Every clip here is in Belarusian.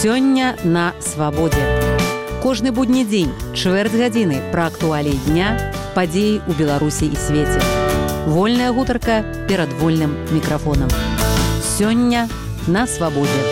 Сёння на свабодзе. Кожны будні дзень, чвэрць гадзіны пра актуаліі дня, падзеі ў Беларусі і свеце. Вольная гутарка перад вольным мікрафонам. Сёння на свабодзе.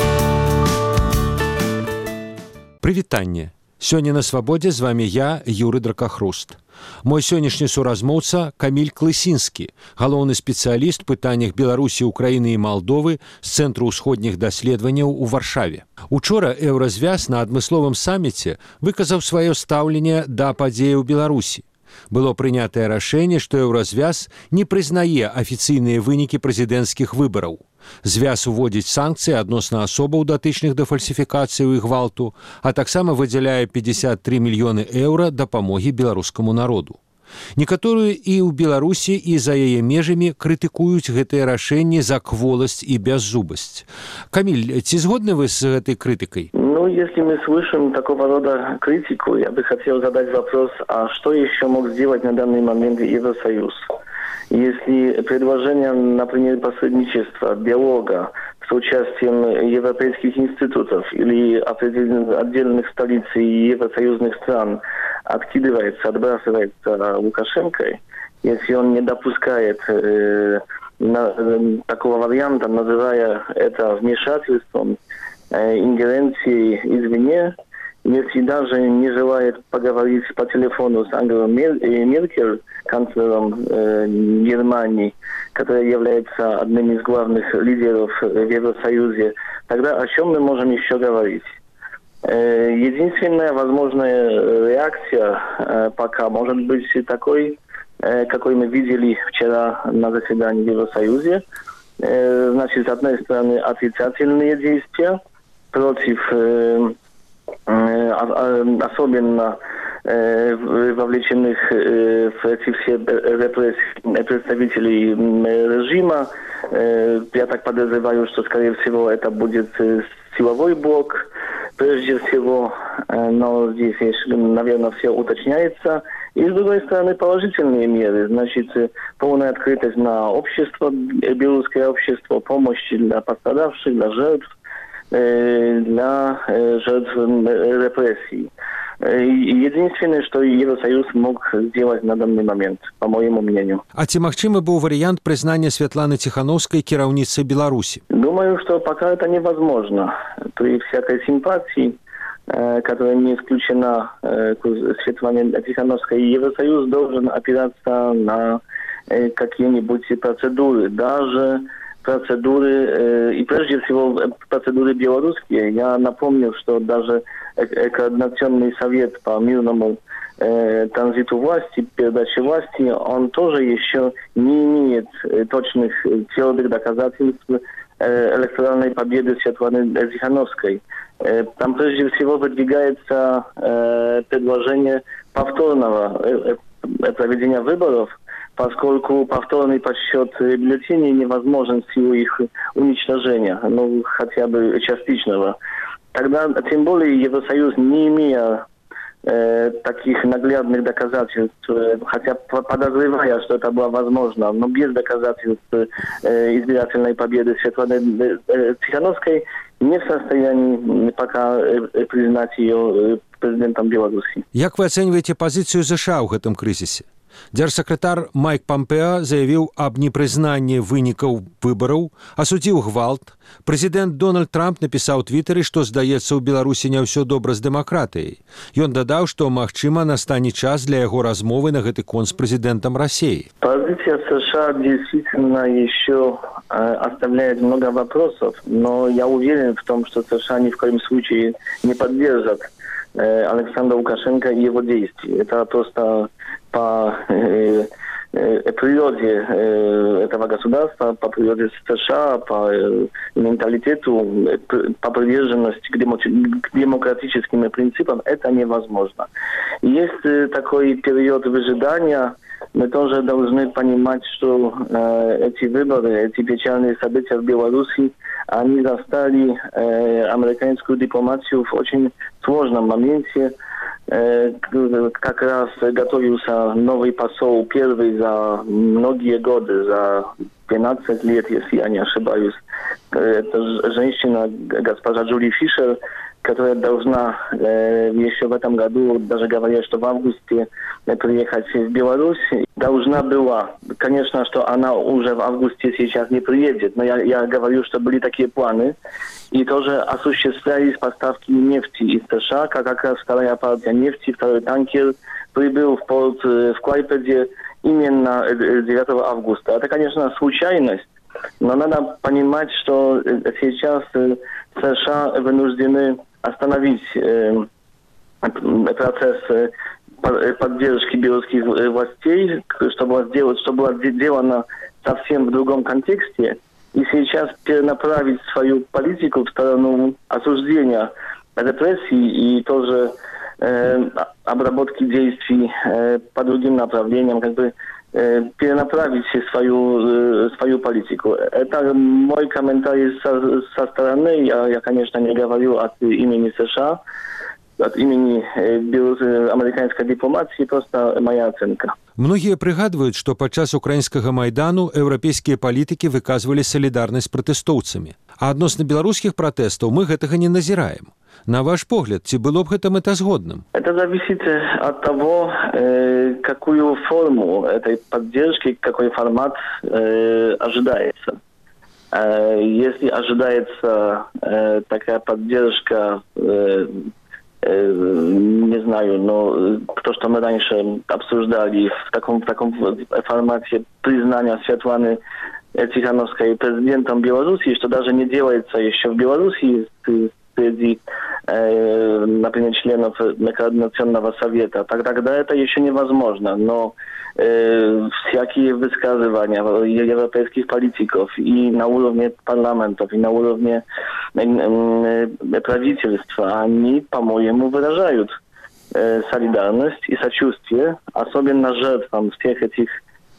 Прывітанне. Сёння на свабодзе з вами я, Юры Дракахруст. Мой сённяшні суразмоўца Каміль Клысінскі, галоўны спецыяліст у пытаннях Беларусі, Украіны і Малдовы з Цэнтру ўсходніх даследаванняў у Варшаве. Учора Еўразвяз на адмысловым саміце выказаў сваё стаўленне да падзеяў Беларусі. Было прынятае рашэнне, што Еўразвяз не прызнае афіцыйныя вынікі прэзідэнцкіх выбараў. Звяз уводзіць санкцыі адносна асобаў, датычных да фальсіфікацыі і гвалту, а таксама выдзяляе 53 мільёны еўра дапамогі беларускаму народу. Некаторыя і ў Беларусі, і за яе межамі крытыкуюць гэтыя рашэнні за кволасць і бяззубасць. Камиль, ці згодны вы с этой критикой? Если мы слышим такого рода критику, я бы хотел задать вопрос, а что еще мог сделать на данный момент Евросоюз? Если предложение, например, посредничества, диалога с участием европейских институтов или отдельных столиц и евросоюзных стран откидывается, отбрасывается Лукашенко, если он не допускает такого варианта, называя это вмешательством, ингеренцией извне, если даже не желает поговорить по телефону с Ангелой Меркель, канцлером Германии, которая является одним из главных лидеров в Евросоюзе, тогда о чем мы можем еще говорить? Единственная возможная реакция пока может быть такой, какой мы видели вчера на заседании в Евросоюзе. Значит, с одной стороны, отрицательные действия против особенно вовлеченных в эти все репрессии представителей режима. Я так подозреваю, что, скорее всего, это будет силовой блок, прежде всего, но здесь, наверное, все уточняется. И, с другой стороны, положительные меры, значит, полная открытость на общество, белорусское общество, помощь для пострадавших, для жертв репрессий. Единственное, что Евросоюз мог сделать на данный момент, по моему мнению. А ці магчымы быў вариант признания Светланы Тихановской кіраўніцай Беларуси? Думаю, что пока это невозможно. При всякой симпатии, которая не исключена Светлане Тихановской, Евросоюз должен опираться на какие-нибудь процедуры, даже процедуры, и прежде всего процедуры белорусские. Я напомню, что даже Координационный совет по мирному транзиту власти, передаче власти, он тоже еще не имеет точных твердых доказательств электоральной победы Светланы Тихановской. Там прежде всего выдвигается предложение повторного проведения выборов, поскольку повторный подсчет бюллетеней невозможен в силу их уничтожения, хотя бы частичного. Тогда, тем более, Евросоюз, не имея таких наглядных доказательств, хотя подозревая, что это было возможно, но без доказательств избирательной победы Светланы Тихановской, не в состоянии пока признать ее президентом Беларуси. Як вы оцениваете позицию США в этом кризисе? Дзяржсакратар Майк Помпео заявіў аб непрызнанні вынікаў выбараў, асудзіў гвалт. Прэзідэнт Дональд Трамп напісаў у Твітары, што, здаецца, у Беларусі не ўсё добра з дэмакратыяй. Ён дадаў, што, магчыма, настане час для яго размовы на гэты конт с президентом России. Позиция США действительно еще оставляет много вопросов, но я уверен в том, что США ни в коем случае не поддержат Александра Лукашенко и его действий. Это просто по природе этого государства, по природе США, по менталитету, по приверженности к демократическим принципам это невозможно. Есть такой период выжидания. Мы тоже должны понимать, что эти выборы, эти печальные события в Беларуси, они застали американскую дипломатию в очень сложном моменте. Как раз готовился новый посол, первый за многие годы, за 15 лет, если я не ошибаюсь. Это женщина, госпожа Джули Фишер, которая должна еще в этом году, даже говорят, что в августе приехать в Беларусь, должна была. Конечно, что она уже в августе сейчас не приедет, но я говорю, что были такие планы. И тоже осуществлялись поставки нефти из США, как раз вторая партия нефти, второй танкер прибыл в порт в Клайпеде именно 9 августа. Это, конечно, случайность, но надо понимать, что сейчас США вынуждены остановить процесс поддержки белорусских властей, что было сделано совсем в другом контексте, и сейчас перенаправить свою политику в сторону осуждения репрессий и тоже обработки действий по другим направлениям, перенаправить свою политику. Это мой комментарий со стороны. Я, конечно, не говорю от имени США, от имени американской дипломатии, просто моя оценка. Многія прыгадваюць, што падчас украінскага майдану еўрапейскія палітыкі выказвалі салідарнасць з пратэстоўцамі. А адносна беларускіх пратэстаў мы гэтага не назіраем. На ваш погляд, ці было б гэта мэтазгодным? Это зависит от того, какую форму этой поддержки, какой формат ожидается. Если ожидается такая поддержка, не знаю, но то, что мы раньше обсуждали в таком формате признания Светланы Тихановской президентом Беларуси, что даже не делается еще в Беларуси среди, например, членов Координационного совета, тогда это еще невозможно. Но всякие высказывания европейских политиков и на уровне парламентов, и на уровне правительства, они, по-моему, выражают солидарность и сочувствие, особенно жертвам всех этих,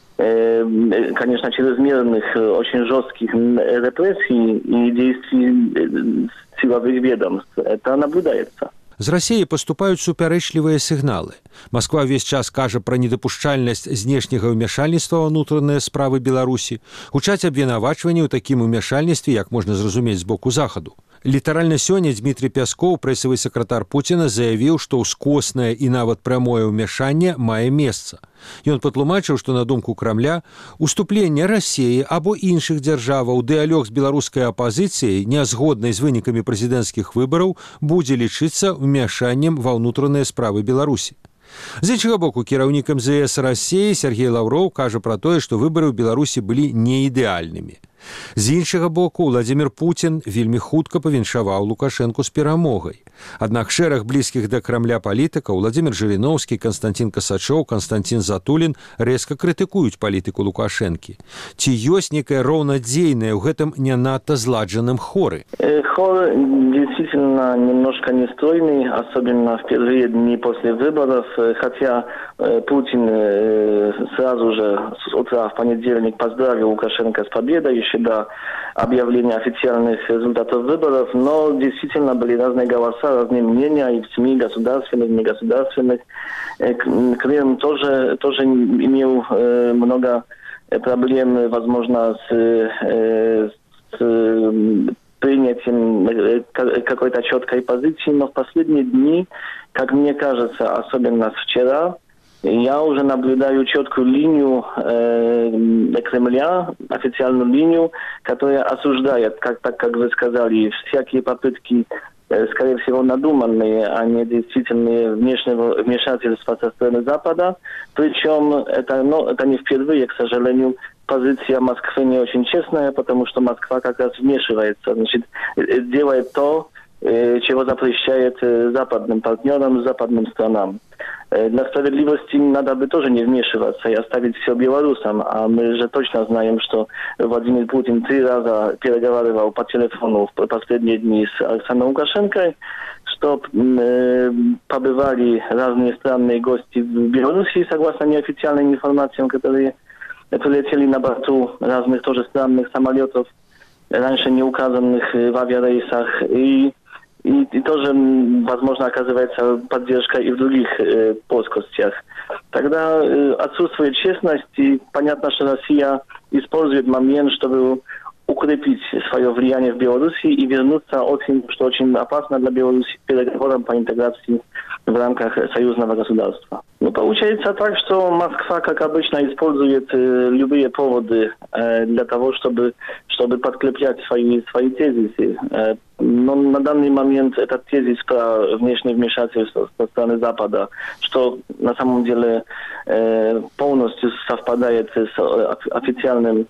конечно, чрезмерных, очень жестких репрессий и действий силовых ведомств. Это наблюдается. З Расіі паступаюць супярэчлівыя сігналы. Масква ўвесь час кажа пра недапушчальнасць знешняга ўмяшальніцтва ва ўнутраныя справы Беларусі, гучаць абвінавачванні ў такім умяшальніцтве, як можна зразумець з боку захаду. Літаральна сёння Дмітрий Пяскоў, прэсавы сакратар Пуціна, заявіў, што ўскоснае і нават прамое ўмяшанне мае месца. Ён патлумачыў, што на думку Крамля, уступленне Расіі або іншых дзяржаваў дыялог з беларускай апазіцыяй, нязгоднай з вынікамі прэзідэнцкіх выбараў, будзе лічыцца ўмяшаннем ва ўнутраныя справы Беларусі. З іншага боку, кіраўнік МЗС Расіі Сергей Лаўроў кажа пра тое, што выбары ў Беларусі былі не ідэальнымі. З іншага боку, Владзімір Пуцін вельмі хутка павіншаваў Лукашэнку з перамогай. Аднак шэраг блізкіх да Крамля палітыкаў Владзімір Жыріноўскі, Канстантин Касачоў, Константин Затулін рэзка крытыкуюць палітыку Лукашэнкі. Ці ёсць некае роўнадзейнае ў гэтым не надта зладжаным хоры? Хор действительно немножко нестройный, особенно в первые дни после выборов, хотя Путин сразу же с утра в понедельник поздравил Лукашенко с победой, еще до объявления официальных результатов выборов, но действительно были разные голоса, разные мнения и в СМИ, государственных, негосударственных. Крым тоже имел много проблем, возможно, с принятием какой-то четкой позиции, но в последние дни, как мне кажется, особенно вчера, я уже наблюдаю четкую линию Кремля, официальную линию, которая осуждает, как вы сказали, всякие попытки, скорее всего, надуманные, а не действительные вмешательства со стороны Запада. Причем это не впервые, к сожалению, позиция Москвы не очень честная, потому что Москва как раз вмешивается, значит, делает то, чего запрещает западным партнерам, западным странам. Для справедливости надо бы тоже не вмешиваться и оставить все белорусам. А мы же точно знаем, что Владимир Путин 3 раза переговаривал по телефону в последние дни с Александром Лукашенко, что побывали разные странные гости в Беларуси, согласно неофициальным информациям, которые прилетели на борту разных тоже странных самолетов, раньше не указанных в авиарейсах. И тоже, возможно, оказывается поддержка и в других плоскостях. Тогда отсутствует честность, и понятно, что Россия использует момент, чтобы укрепить свое влияние в Беларуси и вернуться, что очень опасно для Беларуси, к переговорам по интеграции в рамках союзного государства. Получается так, что Москва, как обычно, использует любые поводы для того, чтобы подкреплять свои тезисы. Но на данный момент этот тезис про внешнее вмешательство со стороны Запада, что на самом деле полностью совпадает с официальной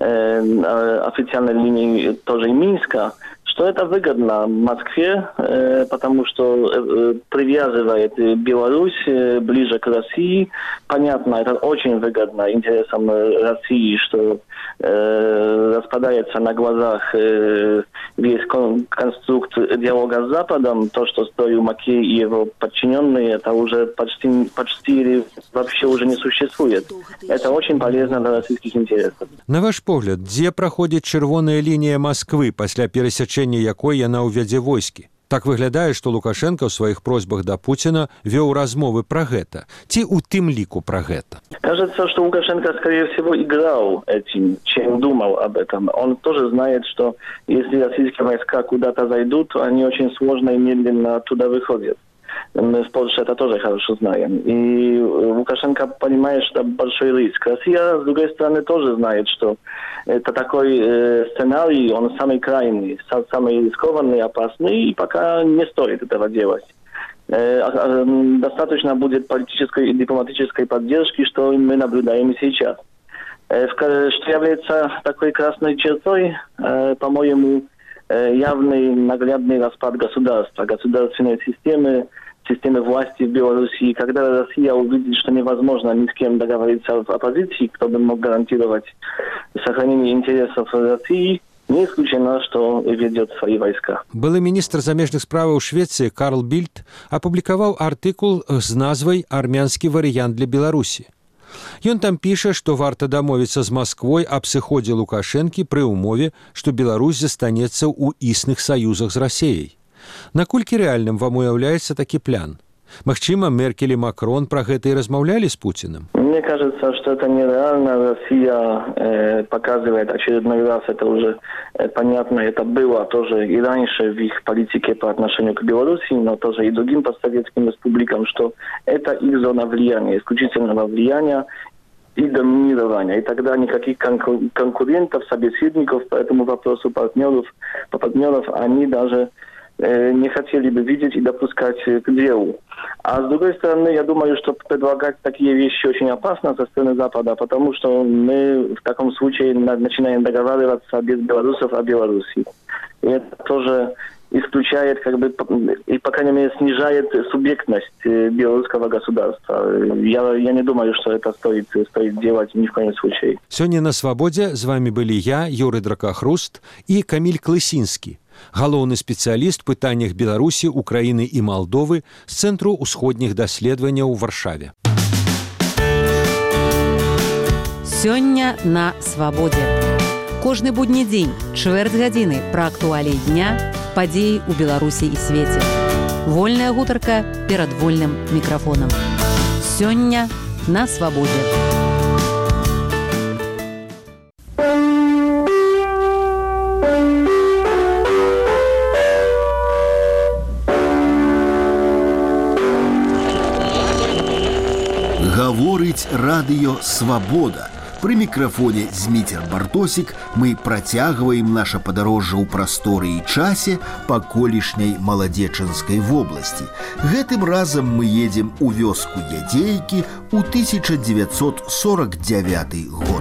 линией тоже и Минска, что это выгодно Москве, потому что привязывает Беларусь ближе к России. Понятно, это очень выгодно интересам России, что распадается на глазах весь конструкт диалога с Западом. То, что строил Макей и его подчиненные, это уже почти вообще уже не существует. Это очень полезно для российских интересов. На ваш погляд, где проходит червоная линия Москвы после пересечения якой яна ўвядзе войскі? Так выглядае, што Лукашенко ў сваіх просьбах да Пуціна вёў размовы пра гэта. Ці ў тым ліку пра гэта? Кажется, что Лукашенко, скорее всего, играл этим, чем думал об этом. Он тоже знает, что если российские войска куда-то зайдут, то они очень сложно и медленно оттуда выходят. Мы в Польше это тоже хорошо знаем. И Лукашенко понимает, что это большой риск. Россия, с другой стороны, тоже знает, что это такой сценарий, он самый крайний, самый рискованный, опасный, и пока не стоит этого делать. Достаточно будет политической и дипломатической поддержки, что мы наблюдаем и сейчас. Что является такой красной чертой, по-моему, явный наглядный распад государства, государственной системы власти в Беларуси. Когда Россия увидит, что невозможно ни с кем договориться в оппозиции, кто бы мог гарантировать сохранение интересов России, не исключено, что ведет свои войска. Былы міністр замежных справаў Швецыі Карл Більд апублікаваў артыкул з назвай «Армянскі варыянт для Беларусі». Ён там піша, што варта дамовіцца з Масквой аб сыходзе Лукашэнкі пры ўмове, што Беларусь застанецца ў існых саюзах з Расіяй. Наколькі рэальным вам уяўляецца такі план? Магчыма, Меркель и Макрон про гэта и размаўлялі с Путиным? Мне кажется, что это нереально. Россия показывает очередной раз, это уже понятно, это было тоже и раньше в их политике по отношению к Беларуси, но тоже и другим постсоветским республикам, что это их зона влияния, исключительного влияния и доминирования. И тогда никаких конкурентов, собеседников по этому вопросу, партнеров, они даже не хотели бы видеть и допускать к делу. А с другой стороны, я думаю, что предлагать такие вещи очень опасно со стороны Запада, потому что мы в таком случае начинаем договариваться без белорусов о Беларуси. И это тоже исключает, и, по крайней мере, снижает субъектность белорусского государства. Я не думаю, что это стоит делать ни в коем случае. Сегодня на «Свободе» с вами были я, Юрий Дракахруст, и Камиль Клысинский, галоўны спецыяліст у пытаннях Беларусі, Украіны і Малдовы з Цэнтру ўсходніх даследаванняў у Варшаве. Сёння на «Свободе». Кожны будні дзень, чвэрць гадзіны пра актуаліі дня, падзеі ў Беларусі і свеце. Вольная гутарка перад вольным мікрафонам. Сёння на «Свободе». Гаворыць радыё «Свабода». Пры мікрафоне Зміцер Бартосік мы працягваем наша падарожжа ў прасторы і часе па колішняй Маладзечанскай вобласці. Гэтым разам мы едзем у вёску Ядзейкі ў 1949 год.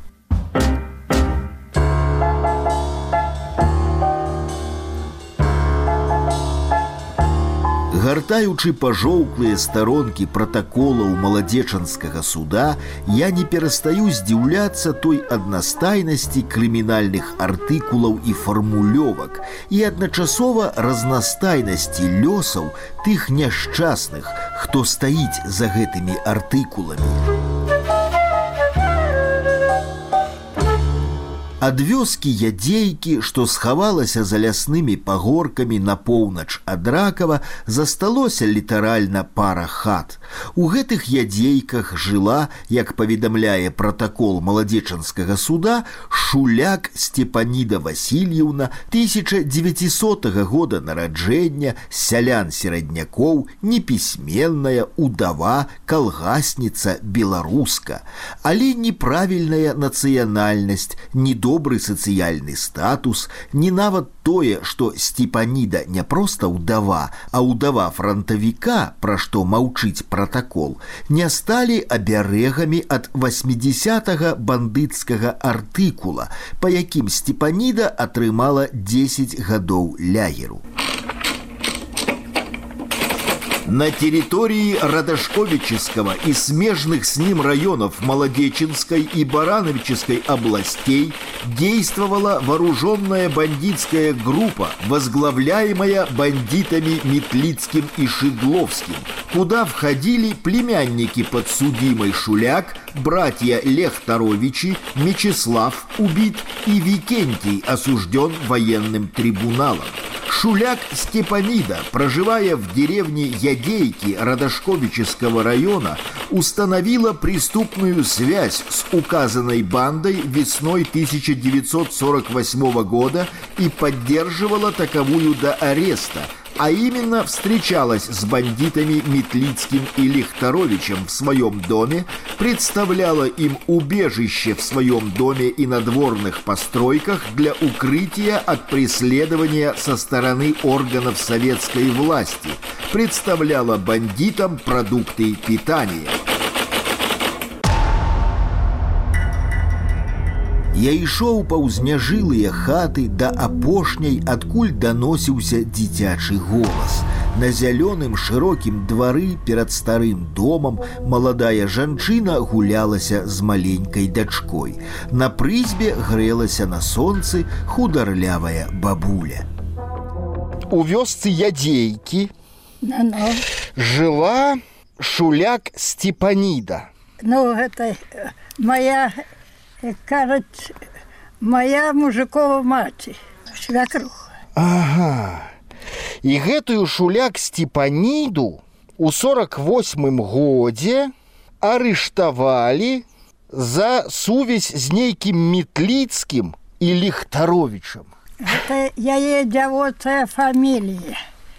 Гартаючы пажоўклыя старонкі пратаколаў Маладзечанскага суда, я не перастаю здзіўляцца той аднастайнасці крымінальных артыкулаў і фармулёвак і адначасова разнастайнасці лёсаў тых няшчасных, хто стаіць за гэтымі артыкуламі. Ад вёскі Ядзейкі, што схавалася за ляснымі пагоркамі на поўнач ад Ракава, засталося літаральна пара хат. У гэтых ядзейках жыла, як паведамляе пратакол маладзечанскага суда, Шуляк Степаніда Васильевна 1900 года нараджэння, сялян-сераднякоў, непісьменная, удава, калгасніца, беларуска. Але неправільная нацыянальнасць, недобры сацыяльны статус, не нават тое, што Степаніда не проста удава, а удава франтавіка, пра што маўчыць пратакол, не сталі абярэгамі ад 80-го бандыцкага артыкула, па якім Степаніда атрымала 10 гадоў лагеру. На территории Радошковического и смежных с ним районов Молодеченской и Барановической областей действовала вооруженная бандитская группа, возглавляемая бандитами Метлицким и Шедловским, куда входили племянники подсудимой Шуляк, братья Лехторовичи, Мечислав убит и Викентий осужден военным трибуналом. Шуляк Степанида, проживая в деревне Ядейки Радошковического района, установила преступную связь с указанной бандой весной 1948 года и поддерживала таковую до ареста, а именно встречалась с бандитами Метлицким и Лехторовичем в своем доме, представляла им убежище в своем доме и надворных постройках для укрытия от преследования со стороны органов советской власти, представляла бандитам продукты питания. Я ішоў паўз няжылыя хаты да апошняй, адкуль даносіўся дзіцячы голас. На зялёным шырокім двары перад старым домам маладая жанчына гулялася з маленькай дачкой. На прызбе грэлася на сонцы хударлявая бабуля. У вёсцы Ядейкі жила Шуляк Степаніда. Ну, гэта моя... Кажуть, моя мужикова маці, свякруха. Ага. І гэтую Шуляк Степаніду у 48-м годзе арыштавалі за сувязь з нейкім Метлицким і Лехторовичем. Гэта яе дзявоцая фамілія.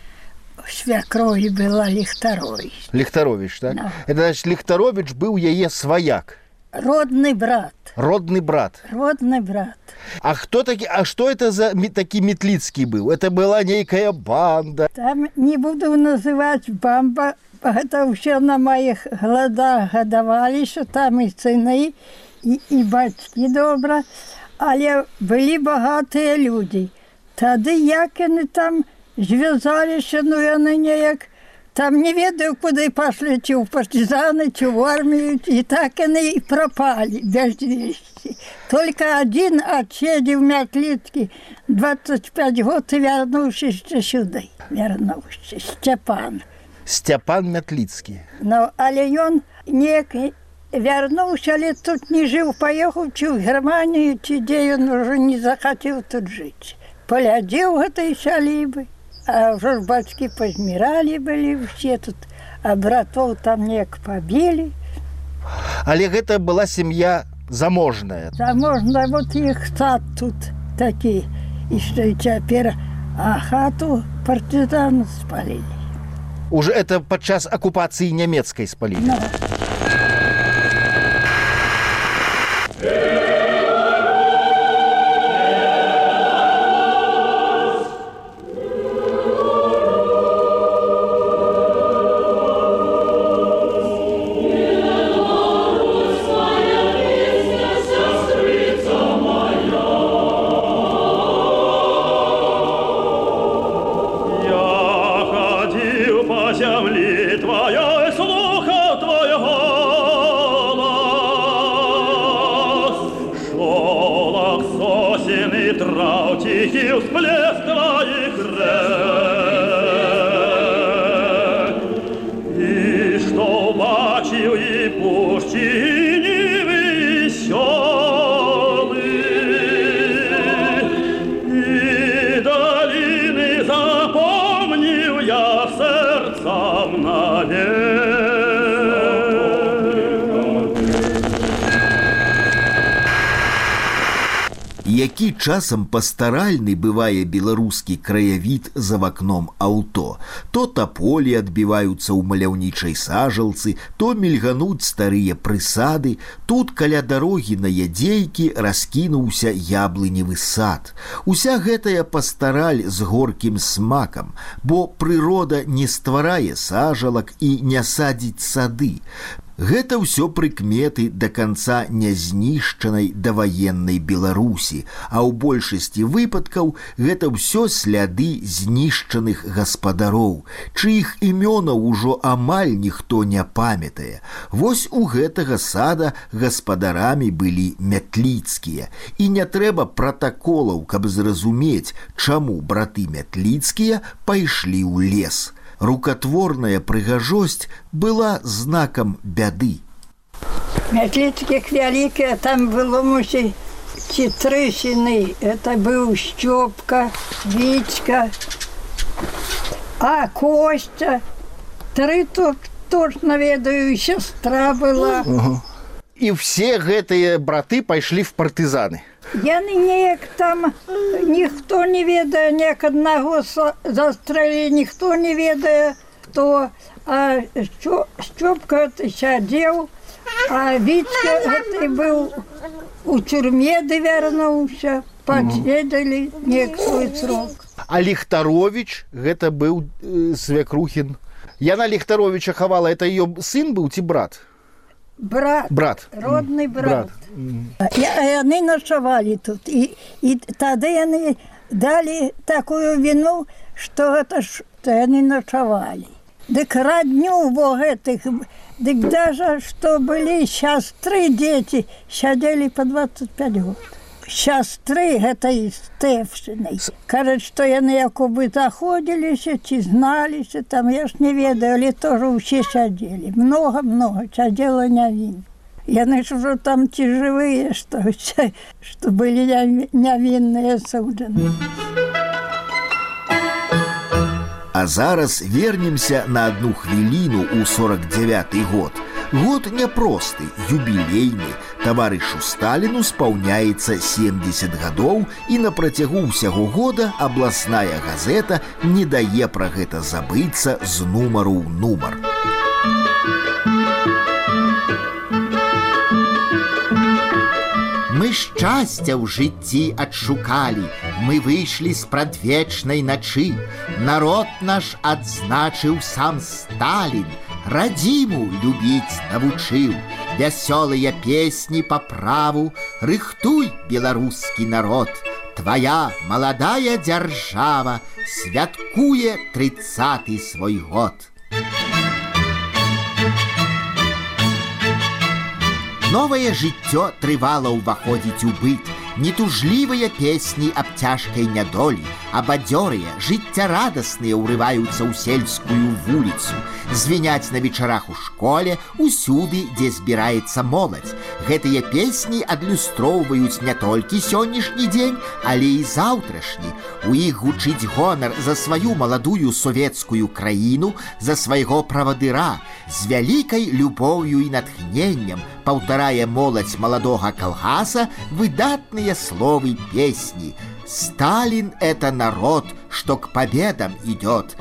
Свякрові была Лехторович. Лехторович, так? No. Это значит, Лехторович быў яе сваяк. Родный брат. Родный брат. Родный брат. А кто таки, а что это за таки Метлицкий был? Это была некая банда. Там не буду называть бамба. Это все на моих глазах гадавали, что там и сыны, и батьки добра. Але были богатые люди. Тады як они там звязалися, ну яны неяк там не ведаю, куды пошли, чи в партизаны, чи в армию, и так они и пропали без вести. Только один отсидел в Метлицке 25 год и вернулся сюда. Вернулся, Степан. Степан Метлицкий. Ну, але он некий вернулся, але тут не жил, поехал чи в Германию, чи где он уже не захотел тут жить. Полядел этой сялібы. А уже бацькі позмирали были все тут, а братов там нек побили. Але гэта была семья заможная. Заможная, вот их сад тут такие. И что теперь, а хату партизаны спалили. Уже это подчас оккупации немецкой спалили. No. Запомнил я сердцам навек. Які часам пастаральны бывае беларускі краявід за вакном аўто. То таполі адбіваюцца ў маляўнічай сажалцы, то мільгануць старыя прысады, тут каля дарогі на ядзейкі раскінуўся яблыневы сад. Уся гэтая пастараль з горкім смакам, бо прырода не стварае сажалак і не садзіць сады. Гэта ўсё прыкметы да канца нязнішчанай даваеннай Беларусі, а ў большасці выпадкаў гэта ўсё сляды знішчаных гаспадароў, чыіх імёнаў ужо амаль ніхто не памятае. Вось у гэтага сада гаспадарамі былі мятліцкія. І не трэба пратаколаў, каб зразумець, чаму браты мятліцкія пайшлі ў лес. Рукотворная прыгажосць была знакам бяды. Мятліцкіх вялікія там было, мусіць, ці 3 сыны. Это быў Стёпка, Вітька, а Костя. 3 тут точно ведаю, сестра была. І все гэтыя браты пайшлі в партызаны. Яны неяк там, ніхто не ведае, неяк аднаго застрэлі, ніхто не ведае, то Стёпка сядзеў, а Вітька гэты быў у тюрме, ды вярнуўся, падседзелі неяк свой срок. А Ліхтаровіч, гэта быў Свякрухін. Яна Ліхтаровіча хавала, это ее сын быў ці брат? Брат. Родны брат. Яны начавалі тут. І тады яны далі такую віну, што гэта ж яны начавалі. Дык радню во гэтых, дык даже што былі сястры дзеці, сядзелі па 25 год. Сястры гэтай Стэфчынай. Кажуць, што яны якобы заходзіліся, ці зналіся, там я ж не ведаю, але тоже ўсе сядзелі. Много сядзела нявін. Яны ж ужо там ці жывыя, што былі нявінныя суджаны. А зараз вернемся на одну хвіліну ў 49-й год. Год няпросты, юбілейны. Таварышу Сталіну спаўняецца 70 гадоў, і на працягу ўсяго года абласная газета не дае пра гэта забыцца з нумару ў нумар. Мы шчасця ў жыцці адшукалі, мы выйшлі з прадвечнай начы. Народ наш адзначыў сам Сталін, радзіму любіць навучыў. Вясёлыя песні па праву, рыхтуй, беларускі народ. Твая маладая дзяржава святкуе 30-й свой год. Новае жыццё трывала ўваходзіць у быт. Нетужлівыя песні аб цяжкай нядолі, а бадзёрыя, жыццярадасныя ўрываюцца ў сельскую вуліцу. Звіняць на вечарах у школе, усюды, дзе збіраецца моладзь. Гэтыя песні адлюстроўваюць не толькі сённяшні дзень, але і заўтрашні. У іх гучыць гонар за сваю маладую савецкую краіну, за свайго правадыра. З вялікай любоўю і натхненнем паўтарае моладзь маладога калгаса выдатныя словы песні. Сталин — это народ, что к победам идет.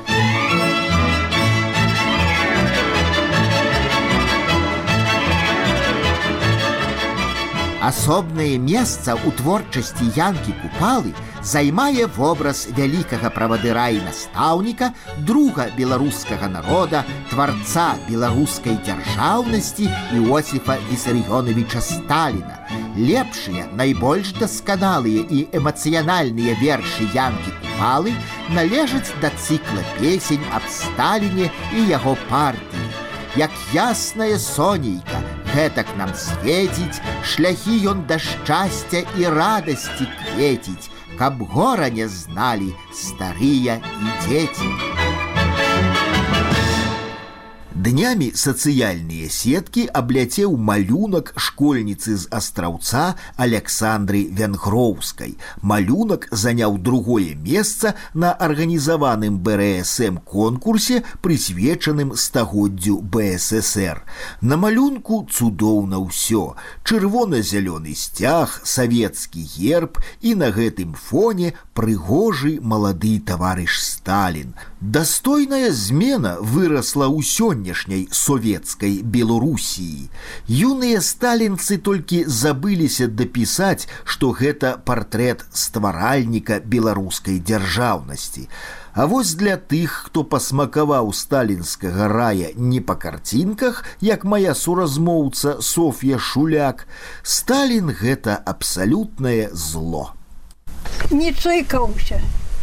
Асобнае месца ў творчасці Янкі Купалы займае вобраз вялікага правадыра і настаўніка, друга беларускага народа, тварца беларускай дзяржаўнасці Іосіфа Вісарыёнавіча Сталіна. Лепшыя, найбольш дасканалыя і эмацыянальныя вершы Янкі Купалы належаць да цыкла песень аб Сталіне і яго партыі. Як яснае сонейка, гэтак нам свеціць, шляхі ён да шчасця і радасці кветіць, каб гора не зналі старыя і дзеці. Днямі сацыяльныя сеткі абляцеў малюнак школьніцы з Астраўца Аляксандры Венгроўскай. Малюнак заняў другое месца на арганізаваным БРСМ конкурсе, прысвечаным стагоддзю БССР. На малюнку цудоўна ўсё. Чырвона-зялёны сцяг, савецкі герб і на гэтым фоне прыгожы малады таварыш Сталін. Дастойная змена вырасла ў сённяшняй советскай Беларусіі. Юныя сталінцы толькі забыліся дапісаць, што гэта партрэт стваральніка беларускай дзяржаўнасці. А вось для тых, хто пасмакаваў сталінскага рая не па карцінках, як мая суразмоўца Соф'я Шуляк, Сталін – гэта абсалютнае зло. Не чыкаўся.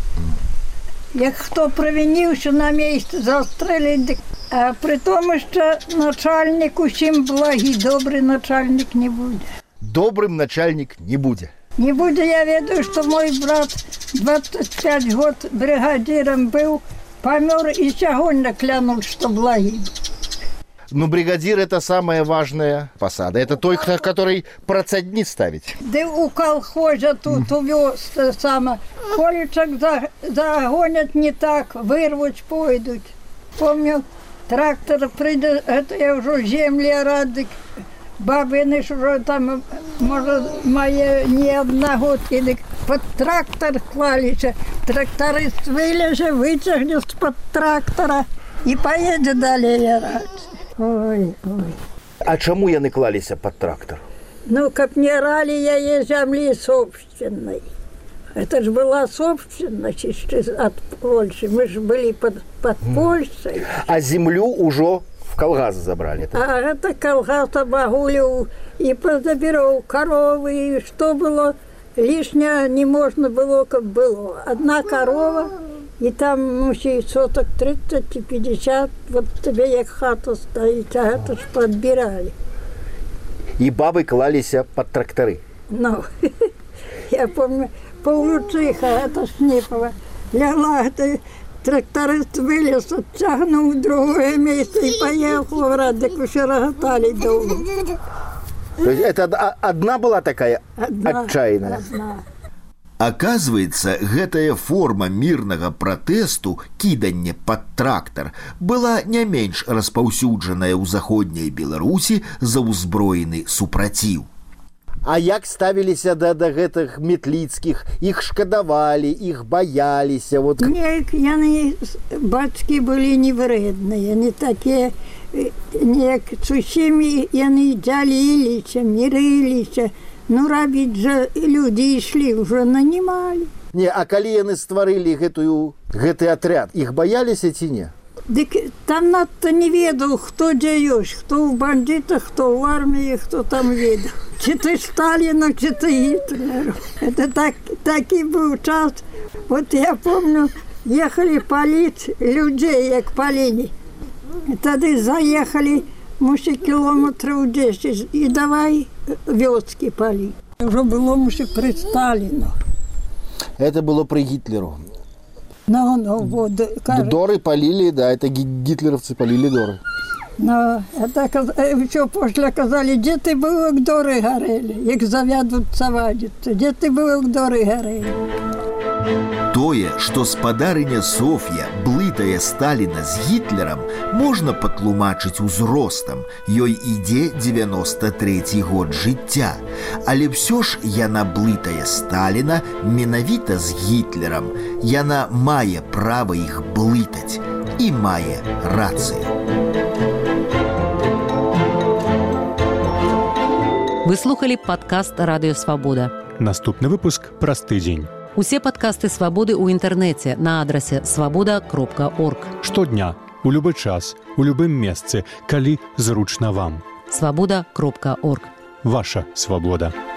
Як хто правініўся на месцы, застрэліць, а пры тому, што начальнік усім благі, добры начальнік не будзе. Добрым начальник не будзе. Не будзе, я ведаю, што мой брат 25 год бригадиром быў, памёр і сягоння клянуць, што благі. Но бригадир – это самая важная посада. Это той, который процентни ставить. Ды у колхозе тут увёз сама. Колечак загонят не так, вырвуть пойдут. Помню, трактор прийде, это я уже земли рады. Бабины уже там, может, мои не одногодки, под трактор клалися. Тракторист вылезе, вытягнет под трактора и поедет далее рать. Ой, ой. А чаму яны клаліся под трактор? Ну, каб не рали яе земли собственной. Это ж была собственность еще от Польши. Мы же были под Польшей. А землю уже в колгас забрали. Так? А это колгас обогулил и позабирал коровы. И что было лишнее, не можно было, как было. Одна корова. И там мусить соток 30 и 50, вот тебе як хата стоит, а это ж подбирали. И бабы клалися под тракторы? Ну, я помню, получиха, это Снипова, лягла, тракторист вылез, оттягнул в другое место и поехал в Радик, еще роготали долго. То есть это одна была такая отчаянная? Одна. Аказваецца, гэтая форма мірнага пратэсту, кіданне пад трактар, была не менш распаўсюджаная ў заходняй Беларусі за ўзброены супраціў. А як ставіліся да гэтых метліцкіх? Іх шкадавалі, іх баяліся? Вот... Неяк яны, бацькі былі невредныя, не такія, неяк сусімі яны дзяліліся, мірыліся. Ну, рабіць жа людзі ішлі, ўжо нанімалі. Не, а калі яны стварылі гэты атряд, іх баяліся ці не? Дык там надта не ведаў, хто дзе ёсць, хто ў бандитах, хто ў арміі, хто там ведаў. Ці ты Сталіну, ці ты Гітлеру. Это такі быў час. Вот я помню, ехалі паліць людзей, як палілі. Тады заехалі, мусі кілометраў 10, і давай вёскі паліць. Уже было, мусі, при Сталіну. Это было при Гитлеру. Ну, вот. Доры полили, да, это гитлеровцы полили доры. Ну, это еще после казали, где ты был, как доры горели, як завядутся вадиться, где ты был, как доры горели. Тое, што спадарыня Соф'я блытае Сталіна з Гітлерам, можна патлумачыць узростам. Ёй ідзе 93 год жыцця. Але ўсё ж яна блытае Сталіна менавіта з Гітлерам. Яна мае права іх блытаць і мае рацыю. Вы слухали падкаст «Радыё Свабода». Наступны выпуск праз тыдзень. Усе падкасты «Свабоды» ў інтэрнэце на адрасе свабода.орг. Штодня, у любы час, у любым месцы, калі зручна вам. Свабода.орг. Ваша свабода.